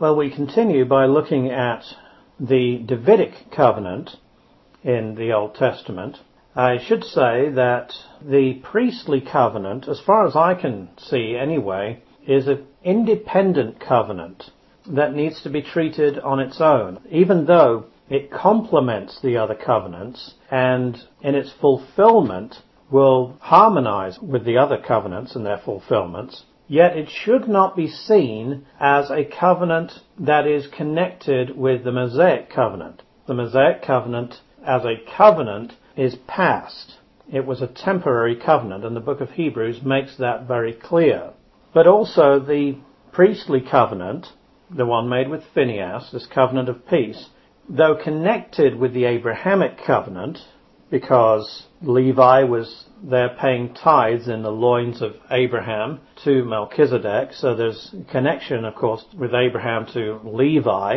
Well, we continue by looking at the Davidic covenant in the Old Testament. I should say that the priestly covenant, as far as I can see anyway, is an independent covenant that needs to be treated on its own, even though it complements the other covenants and in its fulfillment will harmonize with the other covenants and their fulfillments. Yet it should not be seen as a covenant that is connected with the Mosaic covenant. The Mosaic covenant as a covenant is past. It was a temporary covenant, and the book of Hebrews makes that very clear. But also the priestly covenant, the one made with Phinehas, this covenant of peace, though connected with the Abrahamic covenant, because Levi was there paying tithes in the loins of Abraham to Melchizedek, so there's a connection, of course, with Abraham to Levi.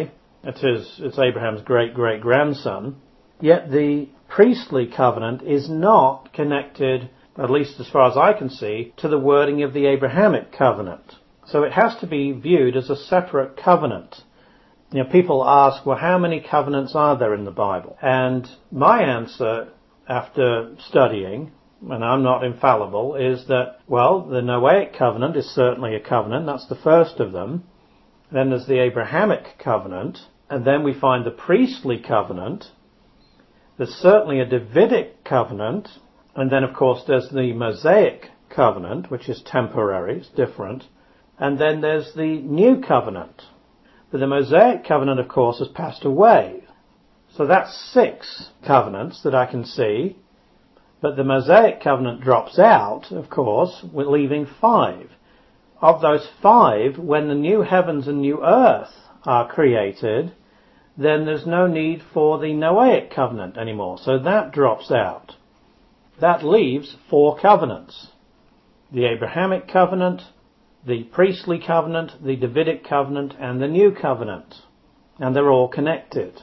It's Abraham's great-great-grandson. Yet the priestly covenant is not connected, at least as far as I can see, to the wording of the Abrahamic covenant. So it has to be viewed as a separate covenant. You know, people ask, well, how many covenants are there in the Bible? And my answer, after studying, and I'm not infallible, is that, well, the Noahic covenant is certainly a covenant. That's the first of them. Then there's the Abrahamic covenant. And then we find the priestly covenant. There's certainly a Davidic covenant. And then, of course, there's the Mosaic covenant, which is temporary. It's different. And then there's the new covenant. But the Mosaic covenant, of course, has passed away. So that's 6 covenants that I can see. But the Mosaic covenant drops out, of course, we're leaving 5. Of those 5, when the new heavens and new earth are created, then there's no need for the Noahic covenant anymore. So that drops out. That leaves 4 covenants. The Abrahamic covenant, the priestly covenant, the Davidic covenant, and the new covenant. And they're all connected.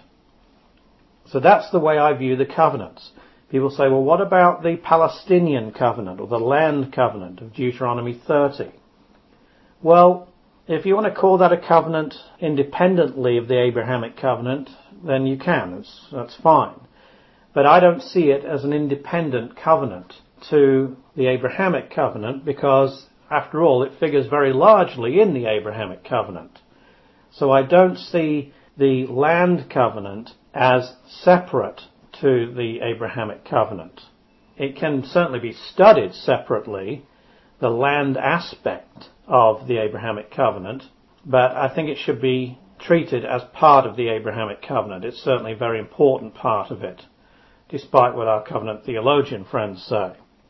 So that's the way I view the covenants. People say, well, what about the Palestinian covenant or the land covenant of Deuteronomy 30? Well, if you want to call that a covenant independently of the Abrahamic covenant, then you can. That's fine. But I don't see it as an independent covenant to the Abrahamic covenant because, after all, it figures very largely in the Abrahamic covenant. So I don't see the land covenant as separate to the Abrahamic covenant. It can certainly be studied separately, the land aspect of the Abrahamic covenant, but I think it should be treated as part of the Abrahamic covenant. It's certainly a very important part of it, despite what our covenant theologian friends say.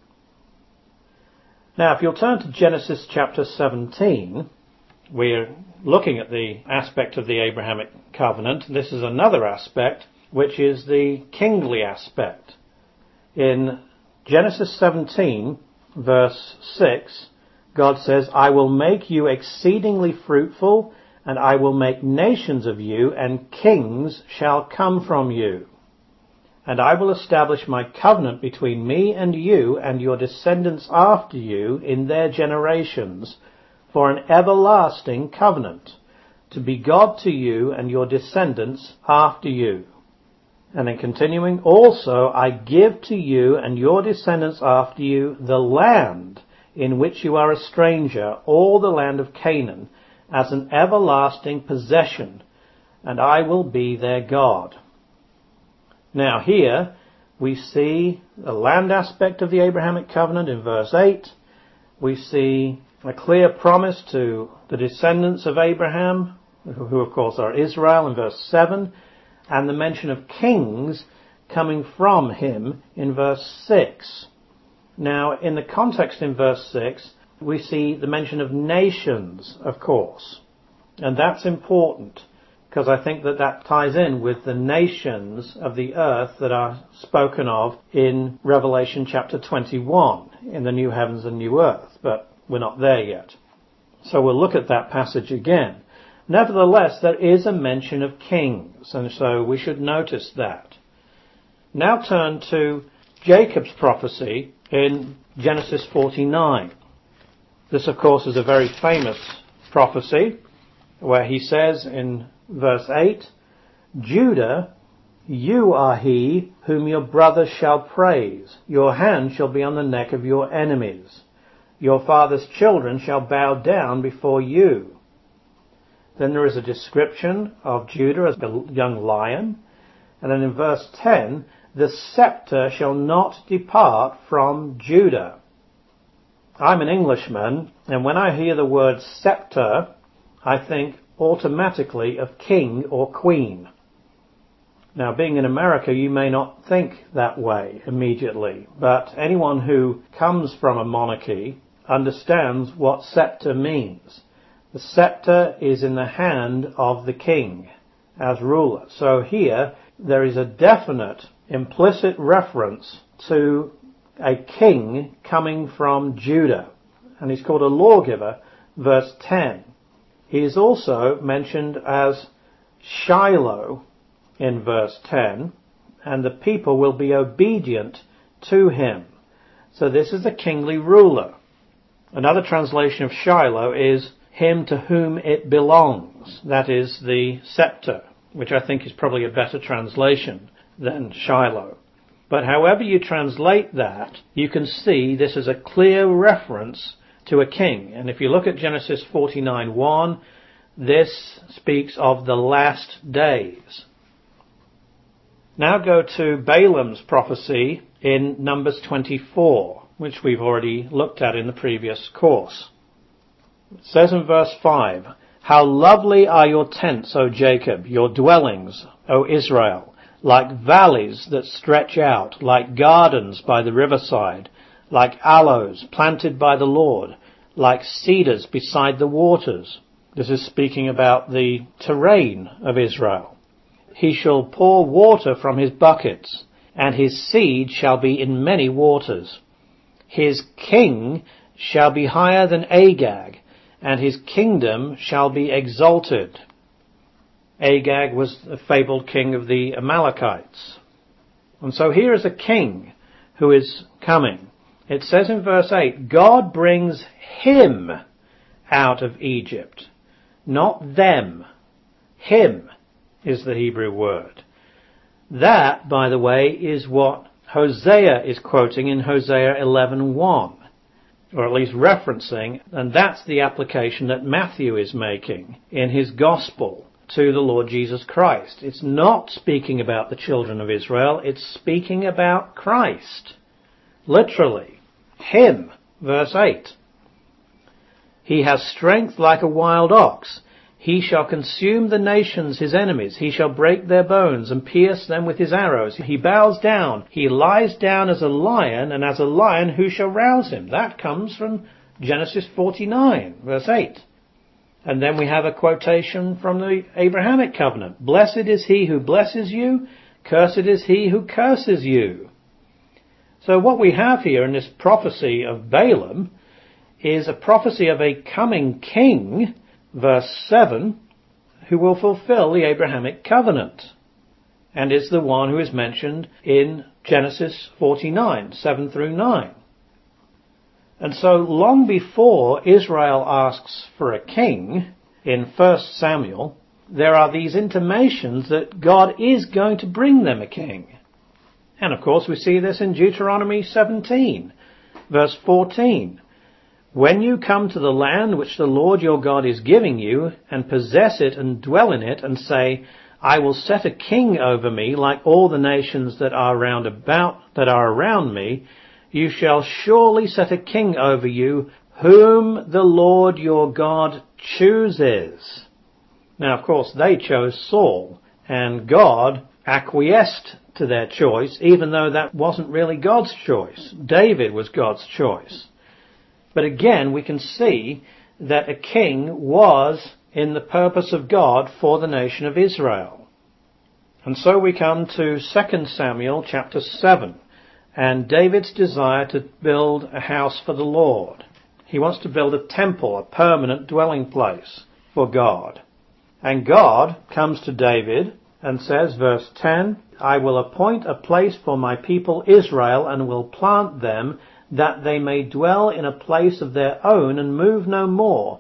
Now, if you'll turn to Genesis chapter 17, we're looking at the aspect of the Abrahamic covenant. This is another aspect, which is the kingly aspect. In Genesis 17, verse 6, God says, I will make you exceedingly fruitful, and I will make nations of you, and kings shall come from you. And I will establish my covenant between me and you and your descendants after you in their generations, for an everlasting covenant, to be God to you and your descendants after you. And then continuing, also I give to you and your descendants after you the land in which you are a stranger, all the land of Canaan, as an everlasting possession, and I will be their God. Now here we see the land aspect of the Abrahamic covenant in verse 8. We see a clear promise to the descendants of Abraham, who of course are Israel, in verse 7, and the mention of kings coming from him in verse 6. Now, in the context in verse 6, we see the mention of nations, of course. And that's important, because I think that ties in with the nations of the earth that are spoken of in Revelation chapter 21, in the new heavens and new earth. But we're not there yet. So we'll look at that passage again. Nevertheless, there is a mention of kings, and so we should notice that. Now turn to Jacob's prophecy in Genesis 49. This, of course, is a very famous prophecy, where he says in verse 8, Judah, you are he whom your brother shall praise. Your hand shall be on the neck of your enemies. Your father's children shall bow down before you. Then there is a description of Judah as a young lion. And then in verse 10, the scepter shall not depart from Judah. I'm an Englishman, and when I hear the word scepter, I think automatically of king or queen. Now, being in America, you may not think that way immediately, but anyone who comes from a monarchy understands what scepter means. The scepter is in the hand of the king as ruler. So here, there is a definite implicit reference to a king coming from Judah, and he's called a lawgiver, verse 10. He is also mentioned as Shiloh in verse 10, and the people will be obedient to him. So this is a kingly ruler. Another translation of Shiloh is him to whom it belongs. That is the scepter, which I think is probably a better translation than Shiloh. But however you translate that, you can see this is a clear reference to a king. And if you look at Genesis 49:1, this speaks of the last days. Now go to Balaam's prophecy in Numbers 24, which we've already looked at in the previous course. It says in verse 5, How lovely are your tents, O Jacob, your dwellings, O Israel, like valleys that stretch out, like gardens by the riverside, like aloes planted by the Lord, like cedars beside the waters. This is speaking about the terrain of Israel. He shall pour water from his buckets, and his seed shall be in many waters. His king shall be higher than Agag, and his kingdom shall be exalted. Agag was the fabled king of the Amalekites. And so here is a king who is coming. It says in verse 8, God brings him out of Egypt, not them. Him is the Hebrew word. That, by the way, is what Hosea is quoting in Hosea 11:1, or at least referencing, and that's the application that Matthew is making in his gospel to the Lord Jesus Christ. It's not speaking about the children of Israel, it's speaking about Christ. Literally. Him, verse 8. He has strength like a wild ox. He shall consume the nations, his enemies. He shall break their bones and pierce them with his arrows. He bows down. He lies down as a lion, and as a lion who shall rouse him? That comes from Genesis 49, verse 8. And then we have a quotation from the Abrahamic covenant. Blessed is he who blesses you. Cursed is he who curses you. So what we have here in this prophecy of Balaam is a prophecy of a coming king, verse 7, who will fulfill the Abrahamic covenant, and is the one who is mentioned in Genesis 49, 7 through 9. And so long before Israel asks for a king in 1 Samuel, there are these intimations that God is going to bring them a king. And of course we see this in Deuteronomy 17, verse 14. When you come to the land which the Lord your God is giving you, and possess it and dwell in it, and say, I will set a king over me like all the nations that are around me, you shall surely set a king over you, whom the Lord your God chooses. Now, of course, they chose Saul, and God acquiesced to their choice, even though that wasn't really God's choice. David was God's choice. But again, we can see that a king was in the purpose of God for the nation of Israel. And so we come to 2 Samuel chapter 7, and David's desire to build a house for the Lord. He wants to build a temple, a permanent dwelling place for God. And God comes to David and says, verse 10, I will appoint a place for my people Israel, and will plant them, that they may dwell in a place of their own, and move no more,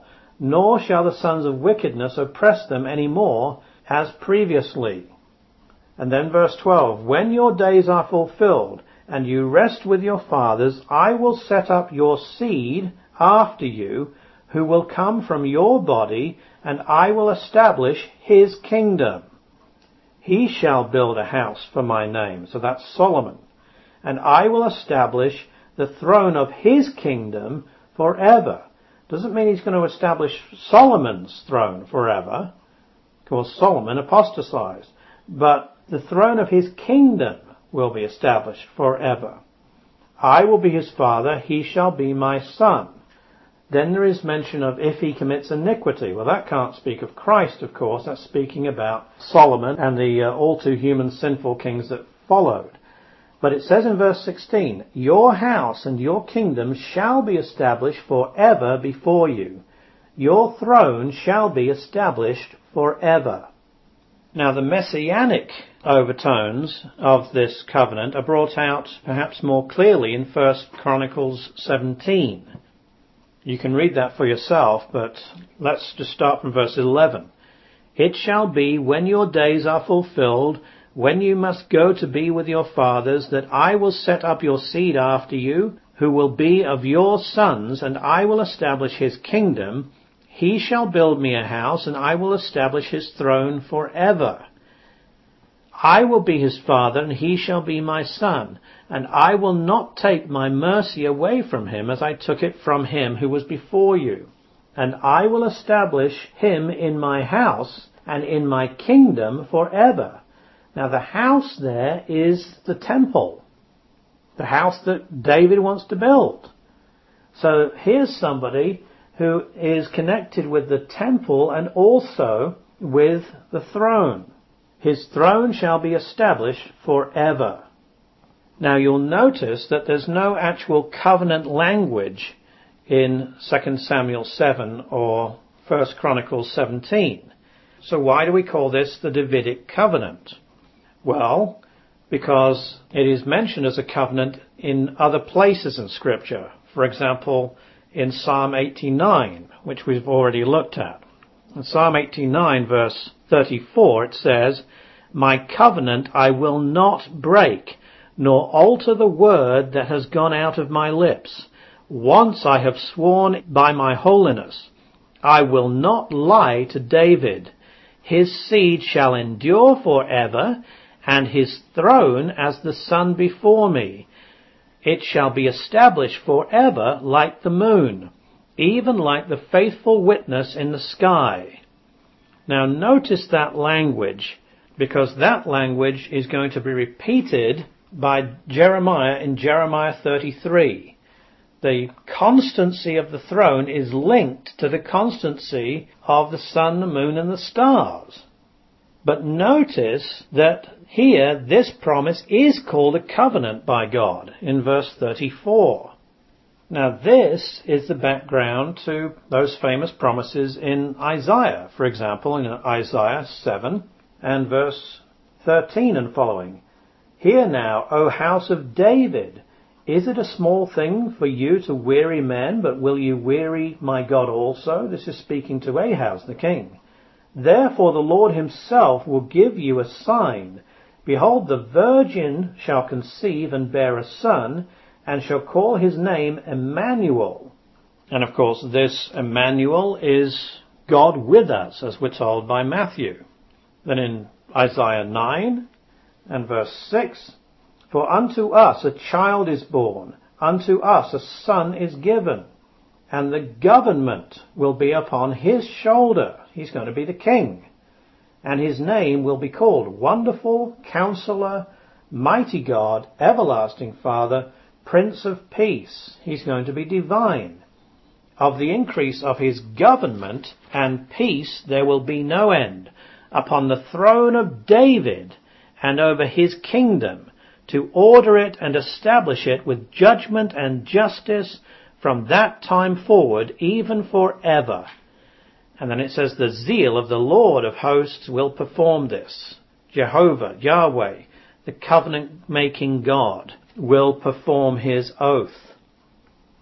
nor shall the sons of wickedness oppress them any more as previously. And then verse 12, when your days are fulfilled, and you rest with your fathers, I will set up your seed after you, who will come from your body, and I will establish his kingdom. He shall build a house for my name. So that's Solomon. And I will establish the throne of his kingdom forever. Doesn't mean he's going to establish Solomon's throne forever. Of course, Solomon apostatized. But the throne of his kingdom will be established forever. I will be his father, he shall be my son. Then there is mention of if he commits iniquity. Well, that can't speak of Christ, of course. That's speaking about Solomon and the all too human sinful kings that followed. But it says in verse 16, your house and your kingdom shall be established forever before you. Your throne shall be established forever. Now, the messianic overtones of this covenant are brought out perhaps more clearly in 1 Chronicles 17. You can read that for yourself, but let's just start from verse 11. It shall be when your days are fulfilled, when you must go to be with your fathers, that I will set up your seed after you, who will be of your sons, and I will establish his kingdom. He shall build me a house, and I will establish his throne forever. I will be his father, and he shall be my son, and I will not take my mercy away from him as I took it from him who was before you. And I will establish him in my house and in my kingdom forever. Now the house there is the temple, the house that David wants to build. So here's somebody who is connected with the temple and also with the throne. His throne shall be established forever. Now you'll notice that there's no actual covenant language in 2 Samuel 7 or 1 Chronicles 17. So why do we call this the Davidic covenant? Well, because it is mentioned as a covenant in other places in Scripture. For example, in Psalm 89, which we've already looked at. In Psalm 89, verse 34, it says, my covenant I will not break, nor alter the word that has gone out of my lips. Once I have sworn by my holiness, I will not lie to David. His seed shall endure forever, and his throne as the sun before me. It shall be established forever like the moon, even like the faithful witness in the sky. Now notice that language, because that language is going to be repeated by Jeremiah in Jeremiah 33. The constancy of the throne is linked to the constancy of the sun, the moon, and the stars. But notice that here this promise is called a covenant by God in verse 34. Now this is the background to those famous promises in Isaiah. For example, in Isaiah 7 and verse 13 and following. Hear now, O house of David, is it a small thing for you to weary men, but will you weary my God also? This is speaking to Ahaz the king. Therefore the Lord himself will give you a sign. Behold, the virgin shall conceive and bear a son, and shall call his name Emmanuel. And of course this Emmanuel is God with us, as we're told by Matthew. Then in Isaiah 9 and verse 6, for unto us a child is born, unto us a son is given, and the government will be upon his shoulder. He's going to be the king. And his name will be called Wonderful, Counselor, Mighty God, Everlasting Father, Prince of Peace. He's going to be divine. Of the increase of his government and peace there will be no end, upon the throne of David and over his kingdom, to order it and establish it with judgment and justice from that time forward, even forever. And then it says, the zeal of the Lord of hosts will perform this. Jehovah, Yahweh, the covenant-making God, will perform his oath.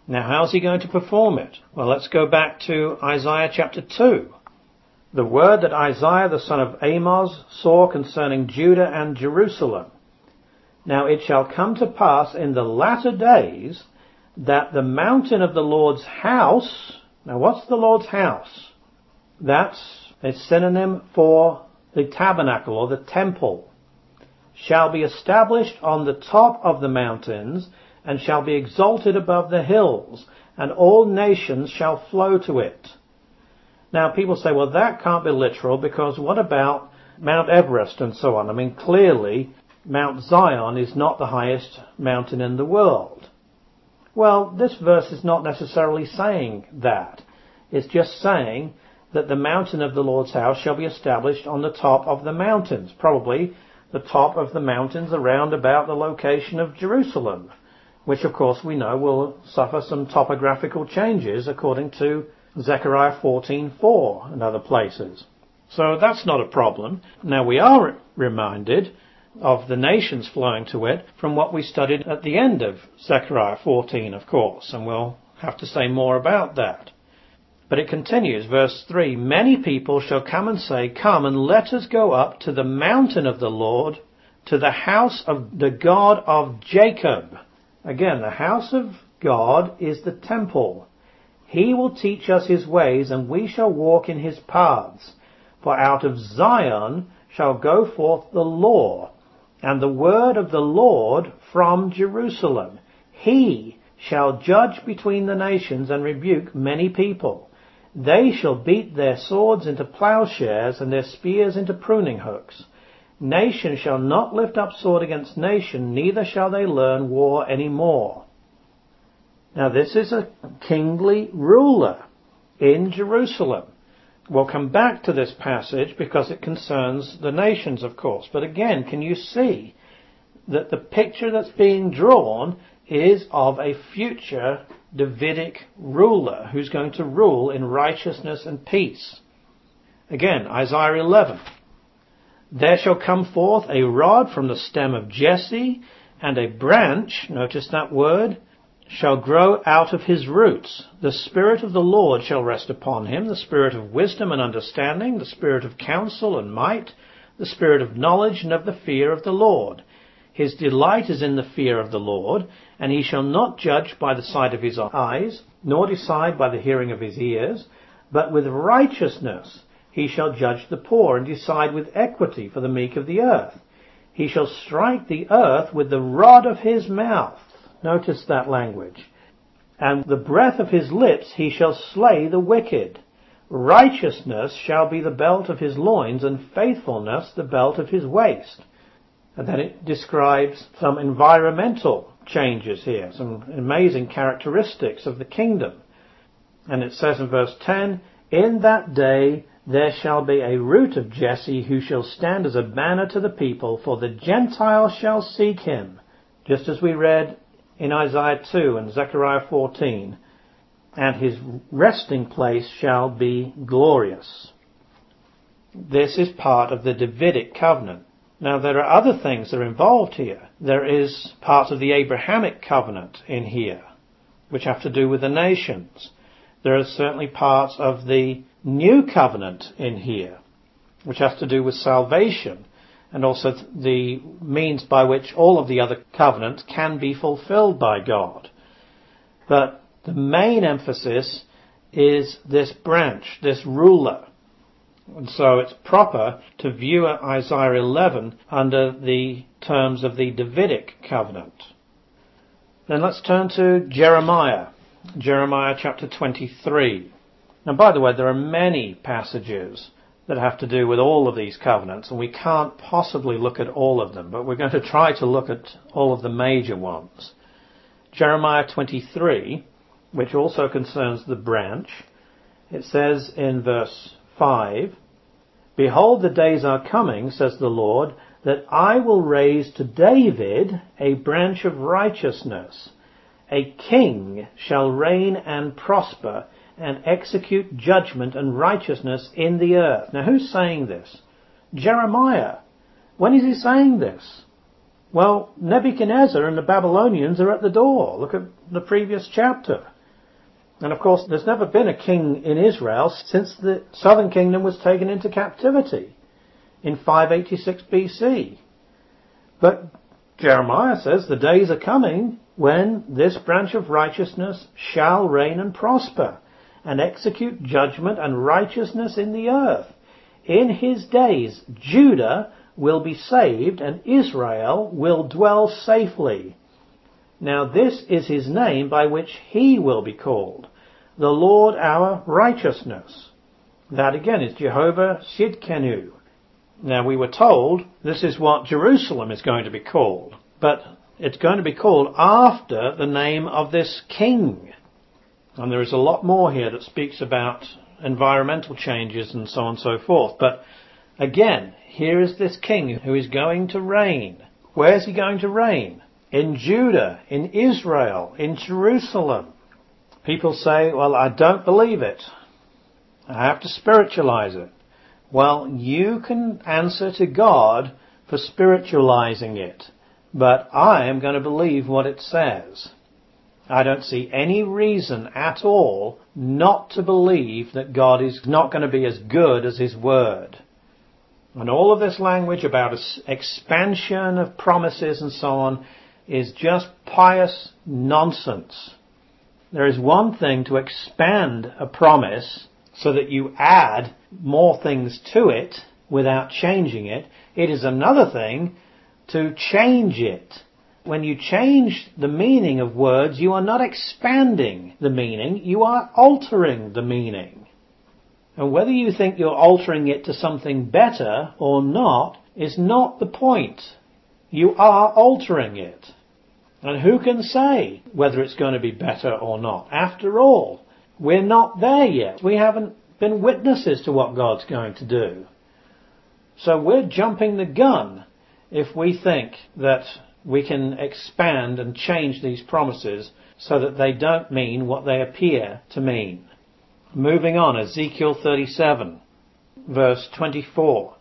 Now, how's he going to perform it? Well, let's go back to Isaiah chapter 2. The word that Isaiah the son of Amoz saw concerning Judah and Jerusalem. Now it shall come to pass in the latter days that the mountain of the Lord's house... Now what's the Lord's house? That's a synonym for the tabernacle or the temple. Shall be established on the top of the mountains and shall be exalted above the hills, and all nations shall flow to it. Now people say, well, that can't be literal, because what about Mount Everest and so on? I mean, clearly Mount Zion is not the highest mountain in the world. Well, this verse is not necessarily saying that. It's just saying that the mountain of the Lord's house shall be established on the top of the mountains, probably the top of the mountains around about the location of Jerusalem, which of course we know will suffer some topographical changes according to Zechariah 14:4 and other places. So that's not a problem. Now we are reminded of the nations flowing to it from what we studied at the end of Zechariah 14, of course, and we'll have to say more about that. But it continues, verse 3, many people shall come and say, come and let us go up to the mountain of the Lord, to the house of the God of Jacob. Again, the house of God is the temple. He will teach us his ways, and we shall walk in his paths. For out of Zion shall go forth the law, and the word of the Lord from Jerusalem. He shall judge between the nations and rebuke many people. They shall beat their swords into plowshares and their spears into pruning hooks. Nation shall not lift up sword against nation, neither shall they learn war any more. Now this is a kingly ruler in Jerusalem. We'll come back to this passage because it concerns the nations, of course. But again, can you see that the picture that's being drawn is of a future Davidic ruler who's going to rule in righteousness and peace? Again, Isaiah 11. There shall come forth a rod from the stem of Jesse, and a branch, notice that word, shall grow out of his roots. The Spirit of the Lord shall rest upon him, the Spirit of wisdom and understanding, the Spirit of counsel and might, the Spirit of knowledge and of the fear of the Lord. His delight is in the fear of the Lord, and he shall not judge by the sight of his eyes, nor decide by the hearing of his ears, but with righteousness he shall judge the poor, and decide with equity for the meek of the earth. He shall strike the earth with the rod of his mouth. Notice that language. And the breath of his lips he shall slay the wicked. Righteousness shall be the belt of his loins, and faithfulness the belt of his waist. And then it describes some environmental changes here, some amazing characteristics of the kingdom. And it says in verse 10, in that day there shall be a root of Jesse who shall stand as a banner to the people, for the Gentiles shall seek him. Just as we read in Isaiah 2 and Zechariah 14, and his resting place shall be glorious. This is part of the Davidic covenant. Now there are other things that are involved here. There is part of the Abrahamic covenant in here, which have to do with the nations. There are certainly parts of the new covenant in here, which has to do with salvation, and also the means by which all of the other covenants can be fulfilled by God. But the main emphasis is this branch, this ruler. And so it's proper to view Isaiah 11 under the terms of the Davidic covenant. Then let's turn to Jeremiah. Jeremiah chapter 23. Now, by the way, there are many passages that have to do with all of these covenants, and we can't possibly look at all of them, but we're going to try to look at all of the major ones. Jeremiah 23, which also concerns the branch, it says in verse 5, behold, the days are coming, says the Lord, that I will raise to David a branch of righteousness. A king shall reign and prosper, and execute judgment and righteousness in the earth. Now, who's saying this? Jeremiah. When is he saying this? Well, Nebuchadnezzar and the Babylonians are at the door. Look at the previous chapter. And of course, there's never been a king in Israel since the southern kingdom was taken into captivity in 586 BC. But Jeremiah says the days are coming when this branch of righteousness shall reign and prosper and execute judgment and righteousness in the earth. In his days, Judah will be saved and Israel will dwell safely. Now this is his name by which he will be called, the Lord our righteousness. That again is Jehovah Sidkenu. Now we were told this is what Jerusalem is going to be called, but it's going to be called after the name of this king. And there is a lot more here that speaks about environmental changes and so on and so forth. But again, here is this king who is going to reign. Where is he going to reign? In Judah, in Israel, in Jerusalem. People say, well, I don't believe it. I have to spiritualize it. Well, you can answer to God for spiritualizing it. But I am going to believe what it says. I don't see any reason at all not to believe that God is not going to be as good as His Word. And all of this language about expansion of promises and so on is just pious nonsense. There is one thing to expand a promise so that you add more things to it without changing it. It is another thing to change it. When you change the meaning of words, you are not expanding the meaning, you are altering the meaning. And whether you think you're altering it to something better or not is not the point. You are altering it. And who can say whether it's going to be better or not? After all, we're not there yet. We haven't been witnesses to what God's going to do. So we're jumping the gun if we think that we can expand and change these promises so that they don't mean what they appear to mean. Moving on, Ezekiel 37, verse 24.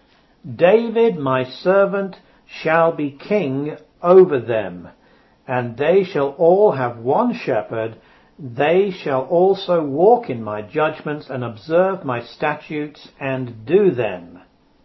David, my servant, shall be king over them, and they shall all have one shepherd. They shall also walk in my judgments and observe my statutes and do them.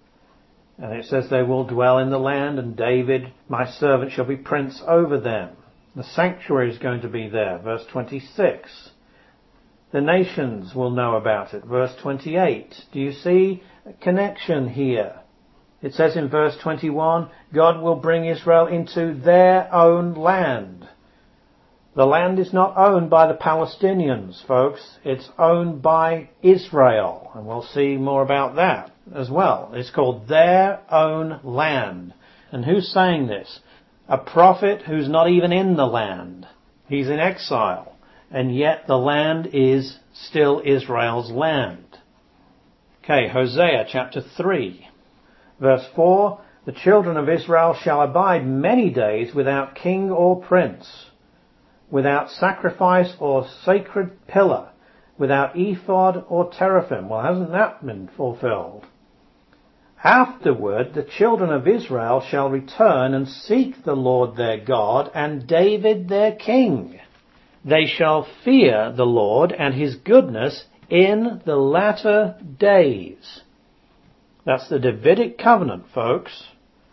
And it says they will dwell in the land, and David, my servant, shall be prince over them. The sanctuary is going to be there. Verse 26. The nations will know about it. Verse 28. Do you see a connection here? It says in verse 21, God will bring Israel into their own land. The land is not owned by the Palestinians, folks. It's owned by Israel. And we'll see more about that as well. It's called their own land. And who's saying this? A prophet who's not even in the land. He's in exile. And yet the land is still Israel's land. Okay, Hosea chapter 3. Verse 4. The children of Israel shall abide many days without king or prince, without sacrifice or sacred pillar, without ephod or teraphim. Well, hasn't that been fulfilled? Afterward, the children of Israel shall return and seek the Lord their God and David their king. They shall fear the Lord and His goodness in the latter days. That's the Davidic covenant, folks.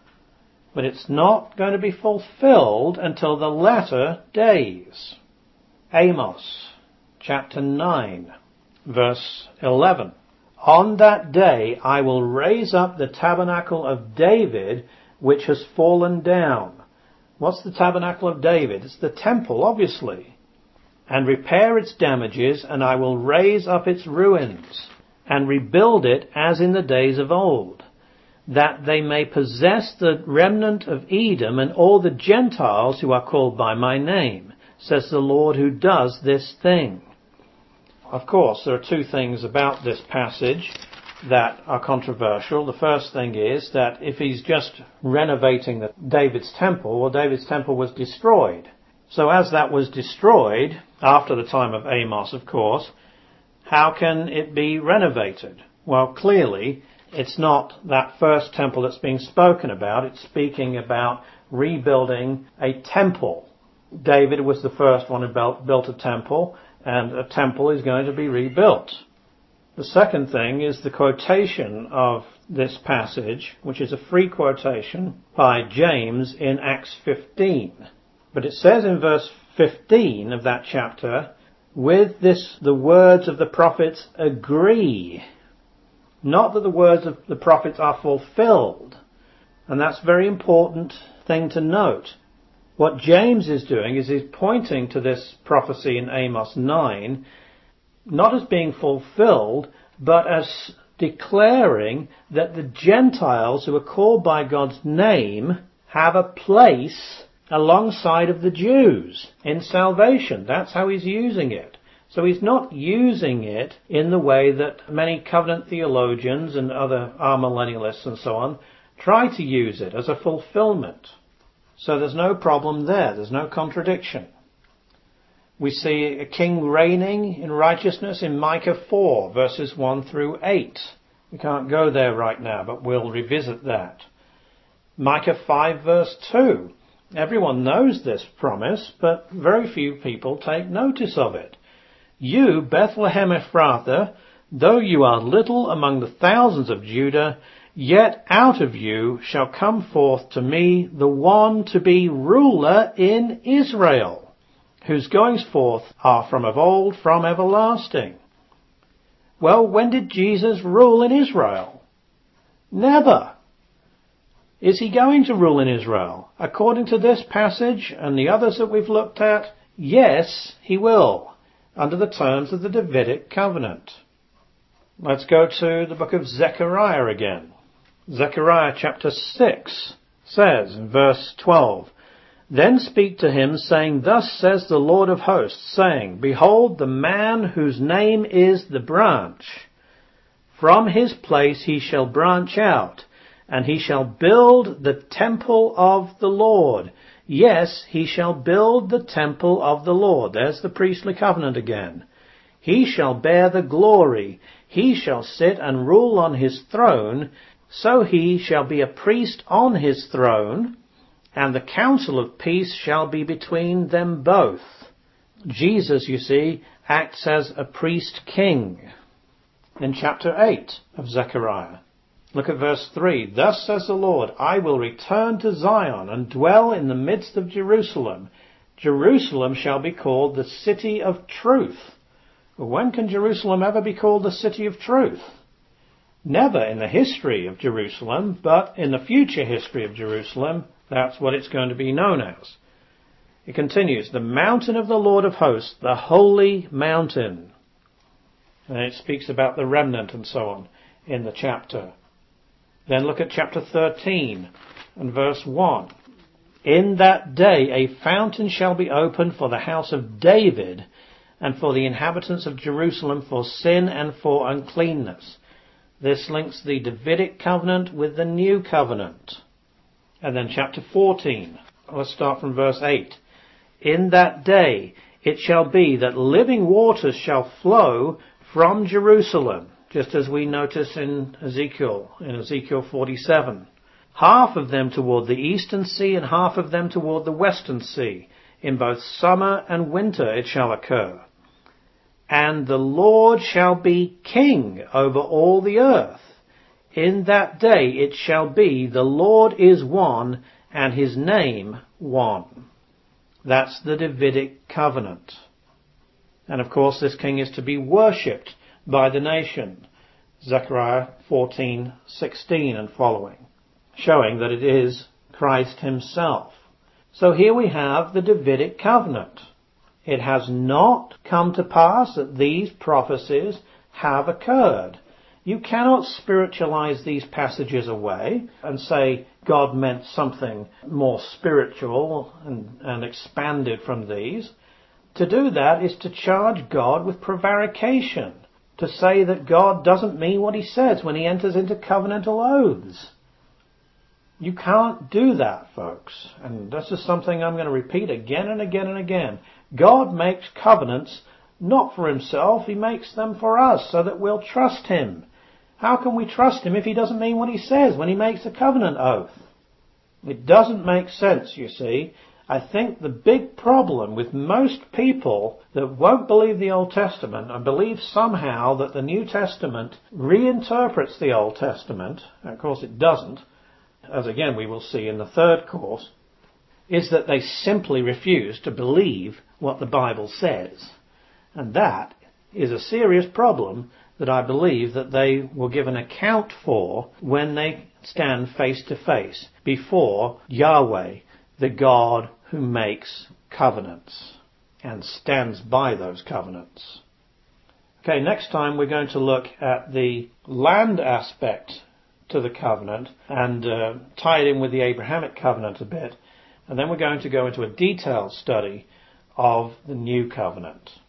But it's not going to be fulfilled until the latter days. Amos chapter 9, verse 11. On that day I will raise up the tabernacle of David, which has fallen down. What's the tabernacle of David? It's the temple, obviously. And repair its damages, and I will raise up its ruins, and rebuild it as in the days of old, that they may possess the remnant of Edom and all the Gentiles who are called by my name, says the Lord who does this thing. Of course, there are two things about this passage that are controversial. The first thing is that if he's just renovating David's temple, well, David's temple was destroyed. So as that was destroyed, after the time of Amos, of course, how can it be renovated? Well, clearly, it's not that first temple that's being spoken about. It's speaking about rebuilding a temple. David was the first one who built a temple, and a temple is going to be rebuilt. The second thing is the quotation of this passage, which is a free quotation by James in Acts 15. But it says in verse 15 of that chapter, with this the words of the prophets agree. Not that the words of the prophets are fulfilled. And that's a very important thing to note. What James is doing is he's pointing to this prophecy in Amos 9, not as being fulfilled, but as declaring that the Gentiles who are called by God's name have a place alongside of the Jews in salvation. That's how he's using it. So he's not using it in the way that many covenant theologians and other amillennialists and so on try to use it as a fulfillment. So there's no problem there. There's no contradiction. We see a king reigning in righteousness in Micah 4, verses 1 through 8. We can't go there right now, but we'll revisit that. Micah 5, verse 2. Everyone knows this promise, but very few people take notice of it. You, Bethlehem Ephrathah, though you are little among the thousands of Judah, yet out of you shall come forth to me the one to be ruler in Israel, whose goings forth are from of old, from everlasting. Well, when did Jesus rule in Israel? Never. Is he going to rule in Israel? According to this passage and the others that we've looked at, yes, he will, under the terms of the Davidic covenant. Let's go to the book of Zechariah again. Zechariah chapter 6 says in verse 12, Then speak to him, saying, Thus says the Lord of hosts, saying, Behold, the man whose name is the branch. From his place he shall branch out, and he shall build the temple of the Lord. Yes, he shall build the temple of the Lord. There's the priestly covenant again. He shall bear the glory. He shall sit and rule on his throne. So he shall be a priest on his throne, and the counsel of peace shall be between them both. Jesus, you see, acts as a priest king. In chapter 8 of Zechariah, look at verse 3. Thus says the Lord, I will return to Zion and dwell in the midst of Jerusalem. Jerusalem shall be called the city of truth. Well, when can Jerusalem ever be called the city of truth? Never in the history of Jerusalem, but in the future history of Jerusalem, that's what it's going to be known as. It continues, the mountain of the Lord of hosts, the holy mountain. And it speaks about the remnant and so on in the chapter. Then look at chapter 13 and verse 1. In that day a fountain shall be opened for the house of David and for the inhabitants of Jerusalem for sin and for uncleanness. This links the Davidic covenant with the new covenant. And then chapter 14. Let's start from verse 8. In that day it shall be that living waters shall flow from Jerusalem, just as we notice in Ezekiel 47. Half of them toward the eastern sea and half of them toward the western sea. In both summer and winter it shall occur. And the Lord shall be king over all the earth. In that day it shall be, the Lord is one, and his name one. That's the Davidic covenant. And of course this king is to be worshipped by the nation. Zechariah 14:16 and following, showing that it is Christ himself. So here we have the Davidic covenant. It has not come to pass that these prophecies have occurred. You cannot spiritualize these passages away and say God meant something more spiritual and expanded from these. To do that is to charge God with prevarication, to say that God doesn't mean what he says when he enters into covenantal oaths. You can't do that, folks. And this is something I'm going to repeat again and again and again. God makes covenants not for himself. He makes them for us so that we'll trust him. How can we trust him if he doesn't mean what he says when he makes a covenant oath? It doesn't make sense, you see. I think the big problem with most people that won't believe the Old Testament and believe somehow that the New Testament reinterprets the Old Testament, and of course it doesn't, as again we will see in the third course, is that they simply refuse to believe what the Bible says. And that is a serious problem that I believe that they will give an account for when they stand face to face before Yahweh, the God who makes covenants and stands by those covenants. Okay, next time we're going to look at the land aspect to the covenant and tie it in with the Abrahamic covenant a bit. And then we're going to go into a detailed study of the new covenant.